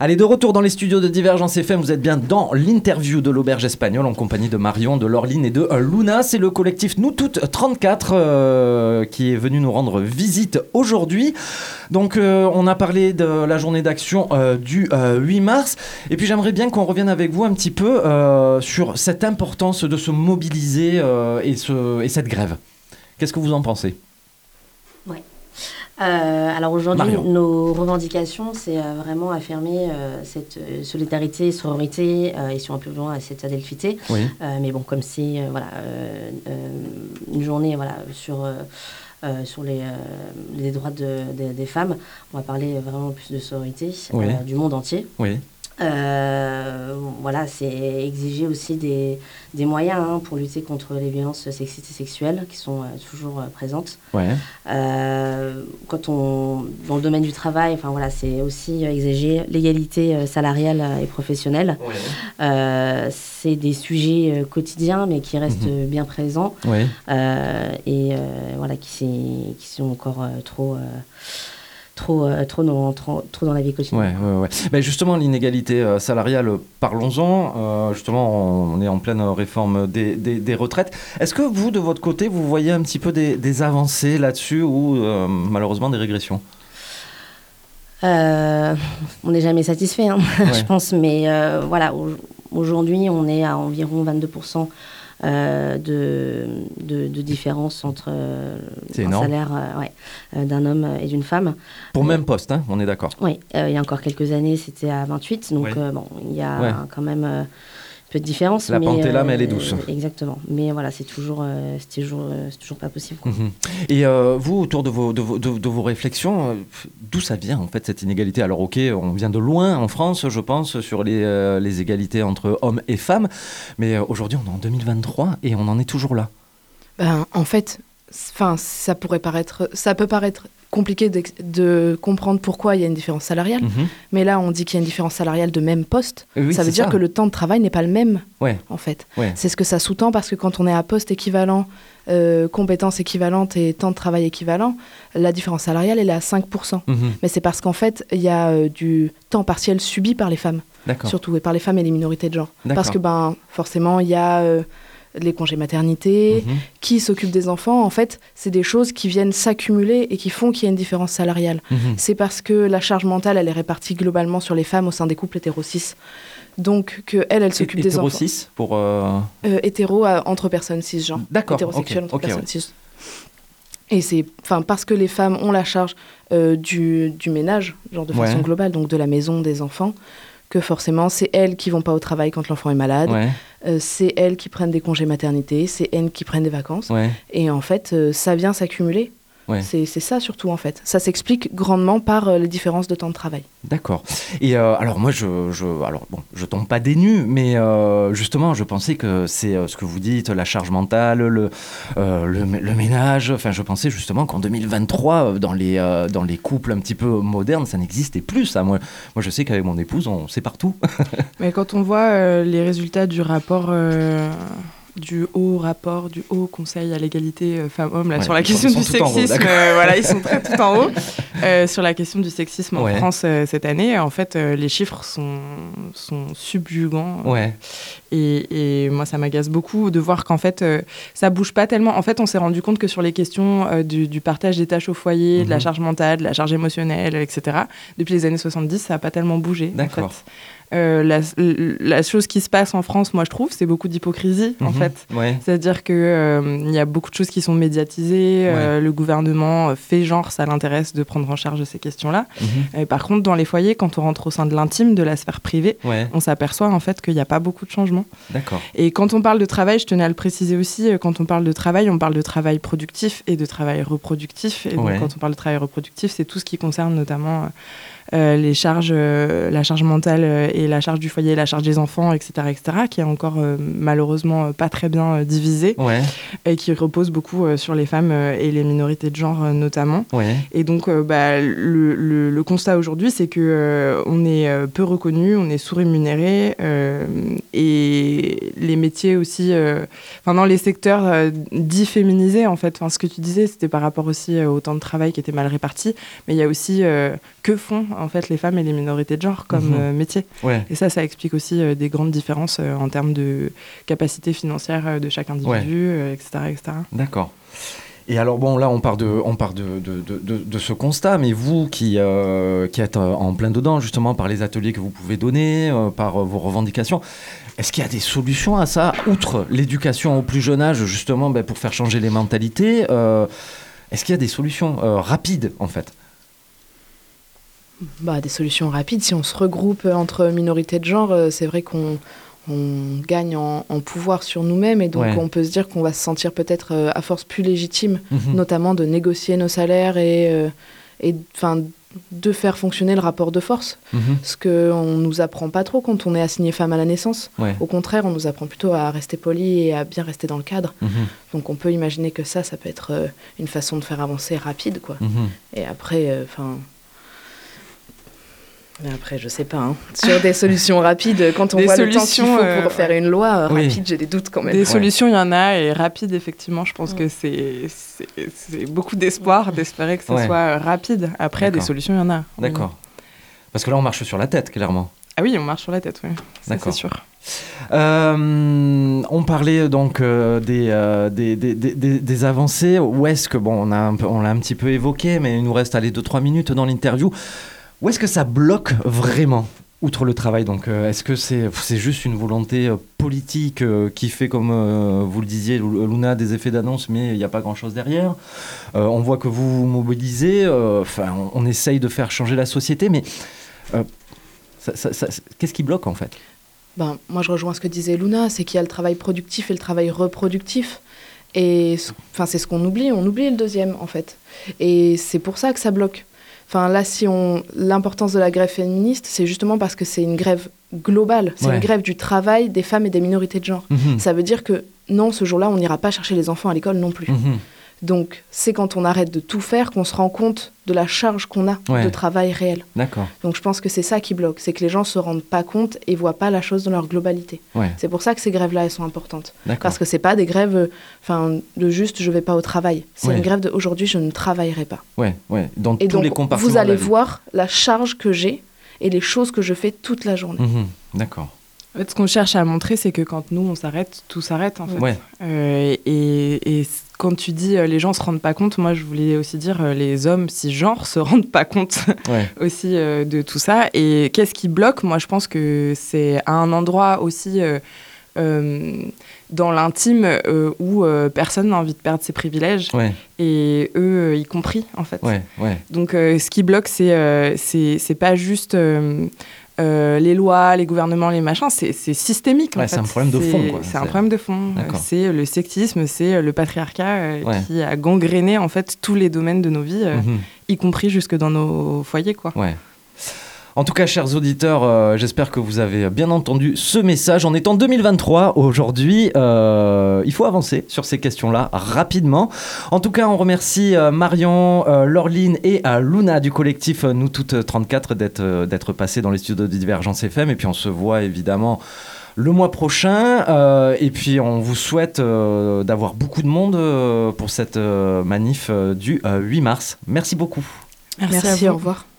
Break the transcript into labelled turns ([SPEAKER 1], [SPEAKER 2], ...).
[SPEAKER 1] Allez, de retour dans les studios de Divergence FM, vous êtes bien dans l'interview de l'Auberge Espagnole en compagnie de Marion, de Laureline et de Luna. C'est le collectif Nous Toutes 34 qui est venu nous rendre visite aujourd'hui. Donc on a parlé de la journée d'action du 8 mars. Et puis j'aimerais bien qu'on revienne avec vous un petit peu sur cette importance de se mobiliser et cette grève. Qu'est-ce que vous en pensez ?
[SPEAKER 2] Ouais. Alors aujourd'hui,
[SPEAKER 1] Marion.
[SPEAKER 2] nos revendications, c'est vraiment affirmer cette solidarité, sororité et si on va plus loin, cette adelphité.
[SPEAKER 1] Oui.
[SPEAKER 2] Mais bon, comme c'est une journée sur les droits des femmes, on va parler vraiment plus de sororité du monde entier.
[SPEAKER 1] Oui.
[SPEAKER 2] C'est exiger aussi des moyens pour lutter contre les violences sexistes et sexuelles qui sont toujours présentes.
[SPEAKER 1] Ouais.
[SPEAKER 2] Dans le domaine du travail, c'est aussi exiger l'égalité salariale et professionnelle.
[SPEAKER 1] Ouais.
[SPEAKER 2] C'est des sujets quotidiens mais qui restent bien présents qui sont encore trop dans la vie quotidienne.
[SPEAKER 1] Ouais. Ben justement, l'inégalité salariale, parlons-en. Justement, on est en pleine réforme des retraites. Est-ce que vous, de votre côté, vous voyez un petit peu des avancées là-dessus ou malheureusement des régressions ?
[SPEAKER 2] On n'est jamais satisfait, je pense. Mais aujourd'hui, on est à environ 22% de différence entre un salaire d'un homme et d'une femme.
[SPEAKER 1] Pour même poste, on est d'accord.
[SPEAKER 2] Oui, il y a encore quelques années, c'était à 28. Donc, il y a quand même un peu de différence.
[SPEAKER 1] La pente est là, mais elle est douce.
[SPEAKER 2] Exactement. Mais c'est toujours pas possible, quoi.
[SPEAKER 1] Et vous, autour de vos réflexions, d'où ça vient, en fait, cette inégalité ? Alors, ok, on vient de loin en France, je pense, sur les égalités entre hommes et femmes. Mais aujourd'hui, on est en 2023 et on en est toujours là.
[SPEAKER 3] En fait, ça peut paraître compliqué de comprendre pourquoi il y a une différence salariale. Mais là, on dit qu'il y a une différence salariale de même poste.
[SPEAKER 1] Oui,
[SPEAKER 3] ça veut dire que le temps de travail n'est pas le même, en fait.
[SPEAKER 1] Ouais.
[SPEAKER 3] C'est ce que ça sous-tend, parce que quand on est à poste équivalent, compétences équivalentes et temps de travail équivalent, la différence salariale, elle est à 5%. Mais c'est parce qu'en fait, il y a du temps partiel subi par les femmes.
[SPEAKER 1] D'accord.
[SPEAKER 3] Surtout, et par les femmes et les minorités de genre.
[SPEAKER 1] D'accord.
[SPEAKER 3] Parce que, forcément, il y a... les congés maternité, qui s'occupe des enfants, en fait, c'est des choses qui viennent s'accumuler et qui font qu'il y a une différence salariale. C'est parce que la charge mentale, elle est répartie globalement sur les femmes au sein des couples hétéro-cis. Donc, qu'elle s'occupe des enfants.
[SPEAKER 1] Hétéro-cis pour...
[SPEAKER 3] Hétéro entre personnes cisgenres.
[SPEAKER 1] D'accord.
[SPEAKER 3] Hétérosexuelles entre personnes cis. Et c'est parce que les femmes ont la charge du ménage, genre de façon globale, donc de la maison, des enfants, que forcément, c'est elles qui vont pas au travail quand l'enfant est malade. C'est elles qui prennent des congés maternité, c'est elles qui prennent des vacances. Et en fait, ça vient s'accumuler. C'est ça surtout, en fait. Ça s'explique grandement par les différences de temps de travail.
[SPEAKER 1] D'accord. Et alors moi, je tombe pas des nues, mais justement, je pensais que c'est ce que vous dites, la charge mentale, le ménage. Enfin, je pensais justement qu'en 2023, dans les couples un petit peu modernes, ça n'existait plus, ça. Moi, je sais qu'avec mon épouse, c'est partout.
[SPEAKER 4] Mais quand on voit les résultats du rapport... du haut conseil à l'égalité femmes-hommes sur la question du sexisme, ils sont tout en haut sur la question du sexisme en France cette année. En fait, les chiffres sont subjugants et moi ça m'agace beaucoup de voir qu'en fait ça bouge pas tellement. En fait, on s'est rendu compte que sur les questions du partage des tâches au foyer, de la charge mentale, de la charge émotionnelle, etc. Depuis les années 70, ça a pas tellement bougé.
[SPEAKER 1] D'accord.
[SPEAKER 4] En fait. La chose qui se passe en France, moi je trouve, c'est beaucoup d'hypocrisie en fait. C'est-à-dire que y a beaucoup de choses qui sont médiatisées, le gouvernement fait genre ça l'intéresse de prendre en charge ces questions-là. Par contre, dans les foyers, quand on rentre au sein de l'intime, de la sphère privée, on s'aperçoit en fait qu'il n'y a pas beaucoup de changements.
[SPEAKER 1] D'accord.
[SPEAKER 4] Et quand on parle de travail, je tenais à le préciser aussi, quand on parle de travail, on parle de travail productif et de travail reproductif. Et donc quand on parle de travail reproductif, c'est tout ce qui concerne notamment les charges, la charge mentale et la charge du foyer, la charge des enfants, etc., qui est encore malheureusement pas très bien divisée et qui repose beaucoup sur les femmes et les minorités de genre notamment. Et donc le constat aujourd'hui, c'est que on est peu reconnu, on est sous-rémunéré et les métiers aussi, dans les secteurs dits féminisés en fait. Ce que tu disais, c'était par rapport aussi au temps de travail qui était mal réparti, mais il y a aussi que font en fait les femmes et les minorités de genre comme métier.
[SPEAKER 1] Ouais.
[SPEAKER 4] Et ça explique aussi des grandes différences en termes de capacité financière de chaque individu, etc., etc.
[SPEAKER 1] D'accord. Et alors bon, là on part de ce constat, mais vous qui êtes en plein dedans justement par les ateliers que vous pouvez donner, par vos revendications, est-ce qu'il y a des solutions à ça, outre l'éducation au plus jeune âge justement pour faire changer les mentalités, est-ce qu'il y a des solutions rapides en fait?
[SPEAKER 3] Des solutions rapides, si on se regroupe entre minorités de genre, c'est vrai qu'on gagne en pouvoir sur nous-mêmes et donc on peut se dire qu'on va se sentir peut-être à force plus légitime, notamment de négocier nos salaires et de faire fonctionner le rapport de force, ce qu'on ne nous apprend pas trop quand on est assigné femme à la naissance. Au contraire, on nous apprend plutôt à rester poli et à bien rester dans le cadre. Donc on peut imaginer que ça peut être une façon de faire avancer rapide, quoi. Et après, après, je sais pas, sur des solutions rapides, quand on voit le temps qu'il faut pour faire une loi rapide, j'ai des doutes quand même.
[SPEAKER 4] Des solutions, il y en a, et rapide, effectivement, je pense que c'est beaucoup d'espoir d'espérer que ce soit rapide. Après, des solutions, il y en a.
[SPEAKER 1] D'accord. Parce que là, on marche sur la tête, clairement.
[SPEAKER 4] Ah oui, on marche sur la tête, oui. Ça, c'est sûr.
[SPEAKER 1] On parlait donc des avancées. Où est-ce que, on l'a un petit peu évoqué, mais il nous reste 2-3 minutes dans l'interview. Où est-ce que ça bloque vraiment, outre le travail? Donc, est-ce que c'est juste une volonté politique qui fait, comme vous le disiez, Luna, des effets d'annonce, mais il n'y a pas grand-chose derrière? On voit que vous vous mobilisez, on essaye de faire changer la société, mais qu'est-ce qui bloque en fait?
[SPEAKER 3] Moi, je rejoins ce que disait Luna, c'est qu'il y a le travail productif et le travail reproductif. Et c'est ce qu'on oublie, on oublie le deuxième en fait. Et c'est pour ça que ça bloque. Là, l'importance de la grève féministe, c'est justement parce que c'est une grève globale. C'est une grève du travail des femmes et des minorités de genre. Ça veut dire que non, ce jour-là, on n'ira pas chercher les enfants à l'école non plus. Donc, c'est quand on arrête de tout faire qu'on se rend compte de la charge qu'on a de travail réel.
[SPEAKER 1] D'accord.
[SPEAKER 3] Donc, je pense que c'est ça qui bloque. C'est que les gens ne se rendent pas compte et ne voient pas la chose dans leur globalité. C'est pour ça que ces grèves-là, elles sont importantes. Parce que ce n'est pas des grèves de juste « je ne vais pas au travail ». C'est une grève de « aujourd'hui, je ne travaillerai pas ».
[SPEAKER 1] Dans tous les compartiments.
[SPEAKER 3] Vous allez voir la charge que j'ai et les choses que je fais toute la journée.
[SPEAKER 1] D'accord.
[SPEAKER 4] En fait, ce qu'on cherche à montrer, c'est que quand nous, on s'arrête, tout s'arrête, en fait. Et quand tu dis les gens se rendent pas compte, moi, je voulais aussi dire les hommes cisgenres se rendent pas compte aussi de tout ça. Et qu'est-ce qui bloque? Moi, je pense que c'est à un endroit aussi dans l'intime où personne n'a envie de perdre ses privilèges. Et eux, y compris, en fait. Donc, ce qui bloque, c'est pas juste... les lois, les gouvernements, les machins, c'est systémique. En fait.
[SPEAKER 1] C'est un problème de fond.
[SPEAKER 4] C'est un problème de fond. C'est le sexisme, c'est le patriarcat qui a gangréné en fait tous les domaines de nos vies, y compris jusque dans nos foyers.
[SPEAKER 1] En tout cas, chers auditeurs, j'espère que vous avez bien entendu ce message. On est en 2023 aujourd'hui. Il faut avancer sur ces questions-là rapidement. En tout cas, on remercie Marion, Laureline et Luna du collectif Nous Toutes 34 d'être passés dans les studios de Divergence FM. Et puis, on se voit évidemment le mois prochain. Et puis, on vous souhaite d'avoir beaucoup de monde pour cette manif du 8 mars. Merci beaucoup.
[SPEAKER 3] Merci, au revoir.